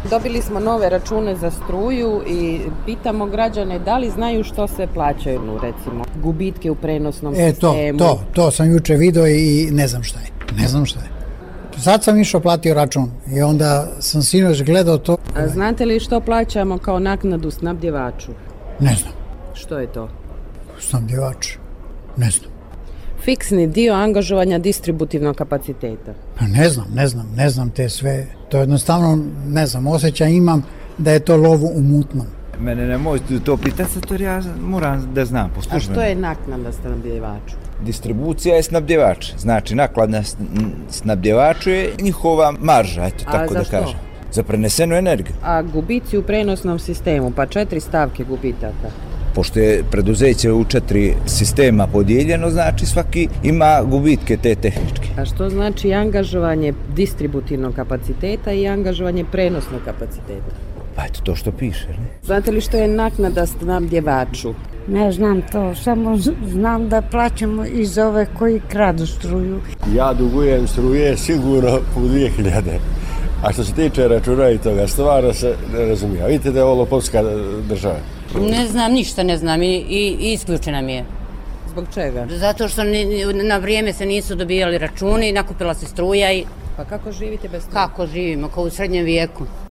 Dobili smo nove račune za struju i pitamo građane da li znaju što sve plaćaju, recimo gubitke u prenosnom sistemu. To sam juče vidio i ne znam šta je. Sad sam išao platio račun i onda sam sinoć gledao to. A znate li što plaćamo kao naknadu snabdjevaču? Ne znam. Što je to? Snabdjevač? Ne znam. Fiksni dio angažovanja distributivnog kapaciteta. Pa ne znam te sve. To jednostavno, ne znam, osjećaj imam da je to lov u mutnom. Mene ne možete to pitati, jer ja moram da znam. A što je naknada snabdjevaču? Distribucija je snabdjevač. Znači, naklada snabdjevaču je njihova marža, eto tako da kažem. Za prenesenu energiju. A gubici u prenosnom sistemu, pa 4 stavke gubitaka. Pošto je preduzeće u 4 sistema podijeljeno, znači svaki ima gubitke te tehničke. A što znači angažovanje distributivnog kapaciteta i angažovanje prenosnog kapaciteta? Pa eto to što piše, ne? Znate li što je naknada snabdjevaču? Ne znam to, samo znam da plaćamo i za ove koji kradu struju. Ja dugujem struje sigurno po 2000. A što se tiče računa i toga, stvarno se ne razumije. Vidite da je ovo lopovska država. Ne znam, ništa ne znam i isključena mi je. Zbog čega? Zato što na vrijeme se nisu dobijali računi, nakupila se struja i... Pa kako živite bez struje? Kako živimo, kao u srednjem vijeku.